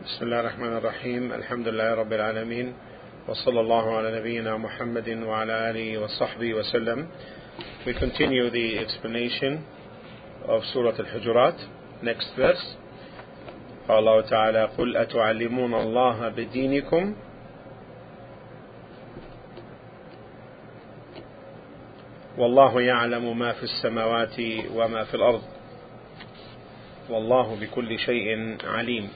بسم الله الرحمن الرحيم. الحمد لله رب العالمين، وصلى الله على نبينا محمد وعلى آله وصحبه وسلم. We continue the explanation of Surah Al-Hujurat. Next verse. قال الله تعالى: قل أتعلمون الله بدينكم والله يعلم ما في السماوات وما في الأرض والله بكل شيء عليم.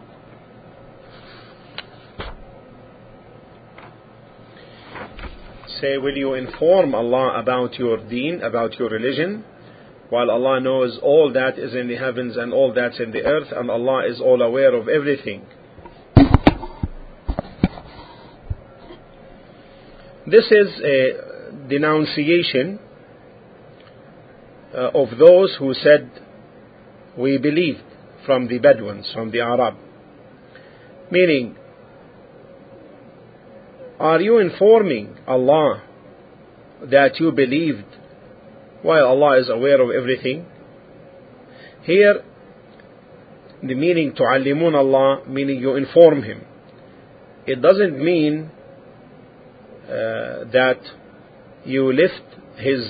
Say, will you inform Allah about your deen, about your religion, while Allah knows all that is in the heavens and all that's in the earth, and Allah is all aware of everything. This is a denunciation of those who said, we believed, from the Bedouins, from the Arab. Meaning, are you informing Allah that you believed while Allah is aware of everything? Here, the meaning تعلمون Allah, meaning you inform Him. It doesn't mean that you lift His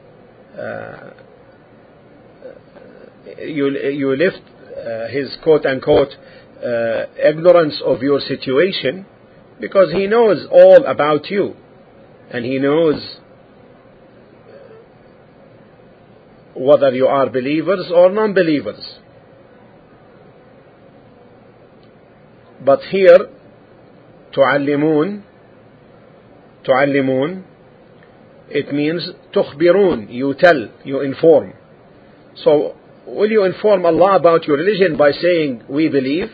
you lift His quote unquote ignorance of your situation, because He knows all about you, and He knows whether you are believers or non-believers. But here, تعلمون, it means تخبرون, you tell, you inform. So, will you inform Allah about your religion by saying, we believe?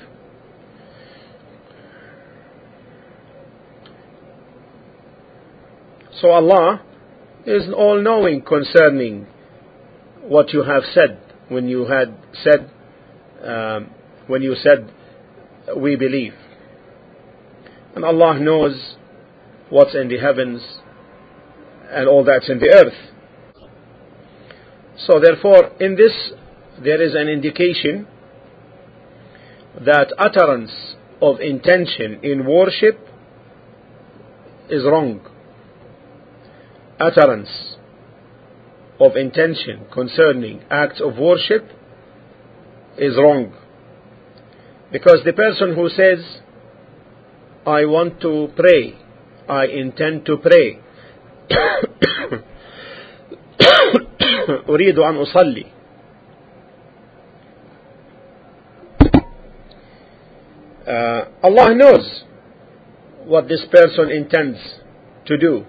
So Allah is all-knowing concerning what you have said when you said we believe. And Allah knows what's in the heavens and all that's in the earth. So therefore, in this there is an indication that utterance of intention in worship is wrong. Utterance of intention concerning acts of worship is wrong. Because the person who says, I want to pray, I intend to pray, أريد أن أصلي, Allah knows what this person intends to do.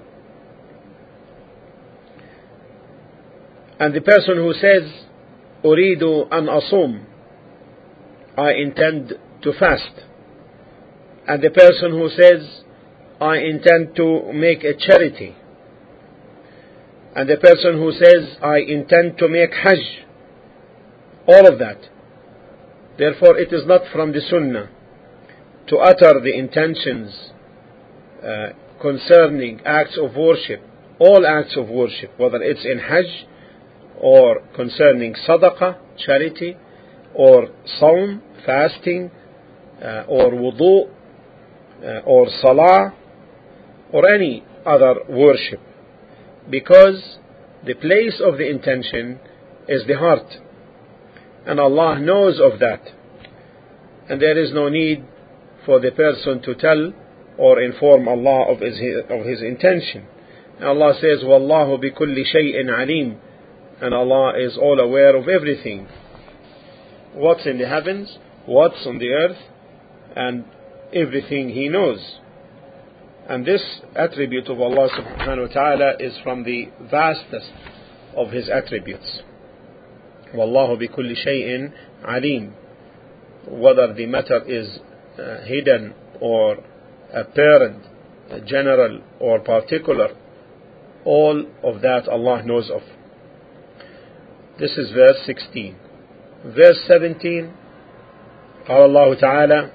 And the person who says, أريد أن أصوم, I intend to fast. And the person who says, I intend to make a charity. And the person who says, I intend to make Hajj. All of that. Therefore, it is not from the Sunnah to utter the intentions concerning acts of worship, all acts of worship, whether it's in Hajj, or concerning sadaqah, charity, or sawm, fasting, or wudu, or salah, or any other worship, because the place of the intention is the heart, and Allah knows of that, and there is no need for the person to tell or inform Allah of his intention. And Allah says, وَاللَّهُ بِكُلِّ شَيْءٍ عَلِيمٍ, and Allah is all aware of everything. What's in the heavens, what's on the earth, and everything He knows. And this attribute of Allah subhanahu wa ta'ala is from the vastest of His attributes. وَاللَّهُ بِكُلِّ شَيْءٍ عَلِيمٍ. Whether the matter is hidden or apparent, general or particular, all of that Allah knows of. This is verse 16. Verse 17, قال الله تعالى: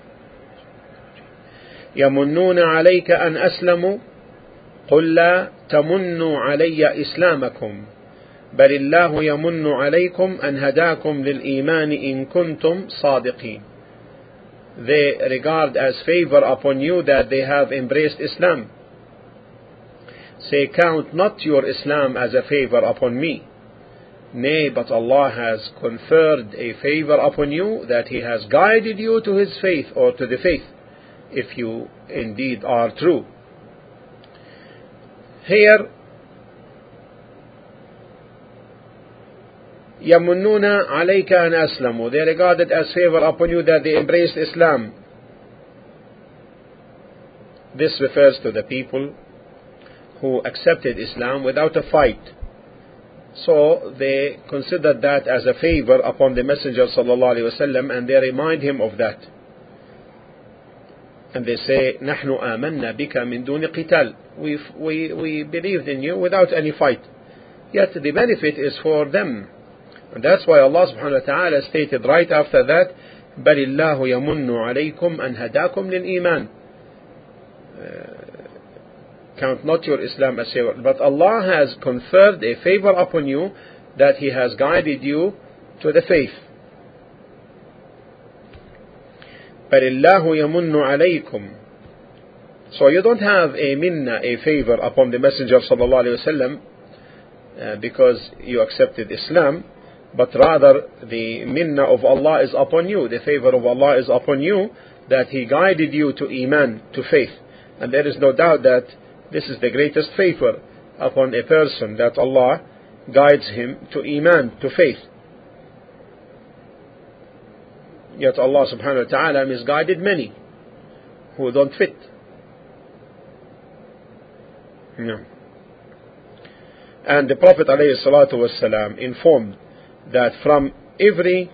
يمنون عليك أن أسلموا قل لا تمنوا علي إسلامكم بل الله يمن عليكم أن هداكم للإيمان إن كنتم صادقين. they regard as favor upon you that they have embraced Islam. Say, count not your Islam as a favor upon me. Nay, but Allah has conferred a favor upon you that He has guided you to His faith, or to the faith, if you indeed are true. Here, يَمُنُّونَ عَلَيْكَ أَنْ أَسْلَمُوا, they regard it as favor upon you that they embraced Islam. This refers to the people who accepted Islam without a fight. So they consider that as a favor upon the Messenger ﷺ, and they remind him of that. And they say, نحن آمنا بك من دون قتال. We believed in you without any fight. Yet the benefit is for them. And that's why Allah subhanahu wa ta'ala stated right after that, بل الله يمن عليكم أن هداكم للإيمان. Count not your Islam as favor, but Allah has conferred a favor upon you that He has guided you to the faith. بل الله يمن عليكم. So you don't have a minna, a favor upon the Messenger sallallahu alaihi wasallam because you accepted Islam, but rather the minna of Allah is upon you, the favor of Allah is upon you, that He guided you to Iman, to faith. And there is no doubt that this is the greatest favor upon a person, that Allah guides him to Iman, to faith. Yet Allah subhanahu wa ta'ala misguided many who don't fit. No. And the Prophet ﷺ informed that from every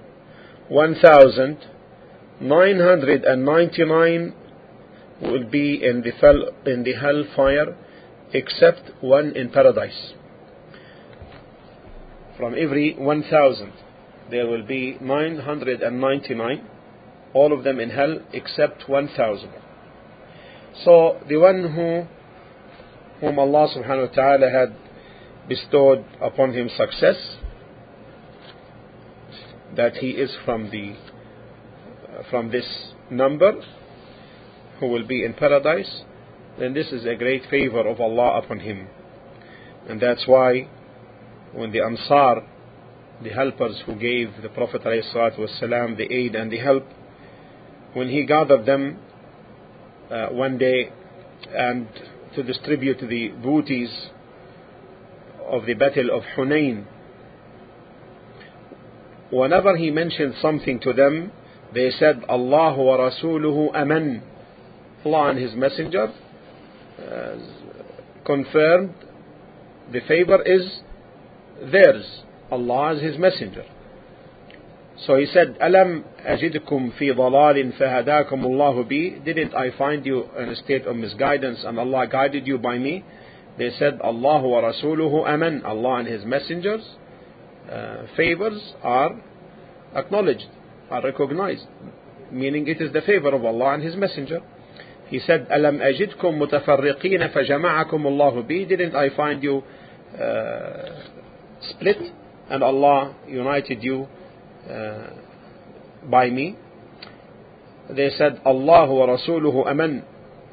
1,999 will be in the hellfire except one in paradise. From every 1,000 there will be 999, all of them in hell except 1,000. So the one whom Allah subhanahu wa ta'ala had bestowed upon him success, that he is from this number who will be in paradise, then this is a great favor of Allah upon him. And that's why when the Ansar, the helpers who gave the Prophet ﷺ the aid and the help, when he gathered them one day and to distribute the booties of the battle of Hunayn, whenever he mentioned something to them, they said, Allah wa rasuluhu aman. Allah and His Messenger confirmed the favor is theirs. Allah is His Messenger. So he said, Alam ajidkum fi dalalin fahadakum Allahu bi. Didn't I find you in a state of misguidance and Allah guided you by me? They said, Allah wa rasuluhu aman. Allah and His Messengers favors are acknowledged, are recognized, meaning it is the favor of Allah and His Messenger. He said, Alam ajidkum mutafarriqeen fajama'akum Allahu bi. Didn't I find you split and Allah united you by me? They said, Allahu wa rasuluhu aman.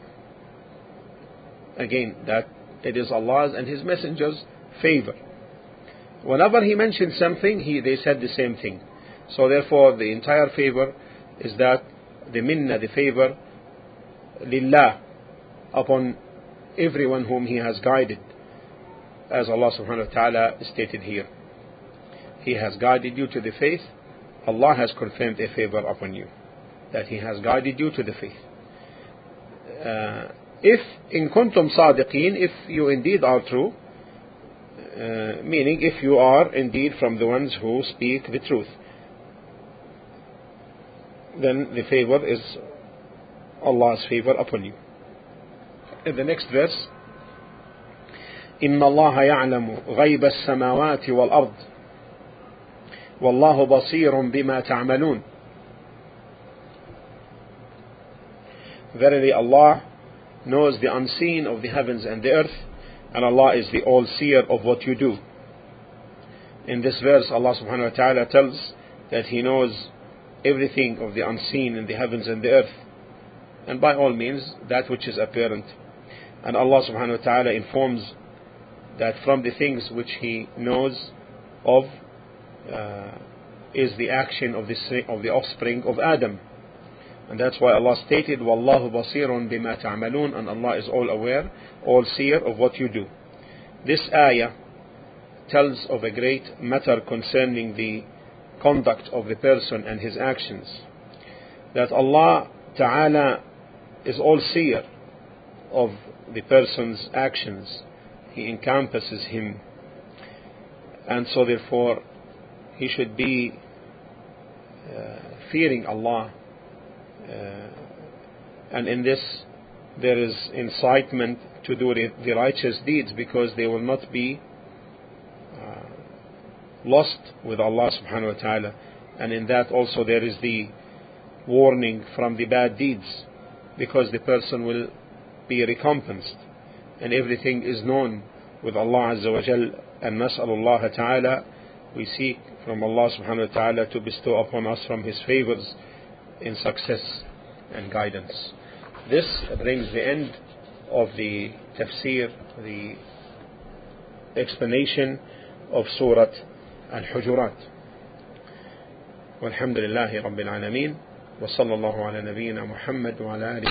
Again, that it is Allah's and His Messenger's favor. Whenever he mentioned something, they said the same thing. So therefore the entire favor is that the minna, the favor lillah, upon everyone whom He has guided, as Allah subhanahu wa ta'ala stated here. He has guided you to the faith. Allah has confirmed a favor upon you, that He has guided you to the faith. If in kuntum sadiqeen, if you indeed are true, meaning if you are indeed from the ones who speak the truth, then the favor is Allah's favor upon you. In the next verse, إن الله يعلم غيب السماوات والأرض والله بصير بما تعملون. Verily Allah knows the unseen of the heavens and the earth, and Allah is the all-seer of what you do. In this verse, Allah subhanahu wa ta'ala tells that He knows everything of the unseen in the heavens and the earth, and by all means that which is apparent. And Allah subhanahu wa ta'ala informs that from the things which He knows of is the action of the offspring of Adam. And that's why Allah stated, وَاللَّهُ بَصِيرٌ بِمَا تَعْمَلُونَ, and Allah is all aware, all seer of what you do. This ayah tells of a great matter concerning the conduct of the person and his actions. That Allah Ta'ala is all seer of the person's actions. He encompasses him. And so therefore he should be fearing Allah. And in this there is incitement to do the righteous deeds, because they will not be lost with Allah subhanahu wa ta'ala. And in that also there is the warning from the bad deeds, because the person will be recompensed, and everything is known with Allah Azza wa Jal. And nas'alullah ta'ala, we seek from Allah subhanahu wa ta'ala to bestow upon us from His favors in success and guidance. This brings the end of the tafsir, the explanation of Surah Al-Hujurat. Walhamdulillahi Rabbil Alameen, wa sallallahu ala nabiyyina Muhammad wa ala alihi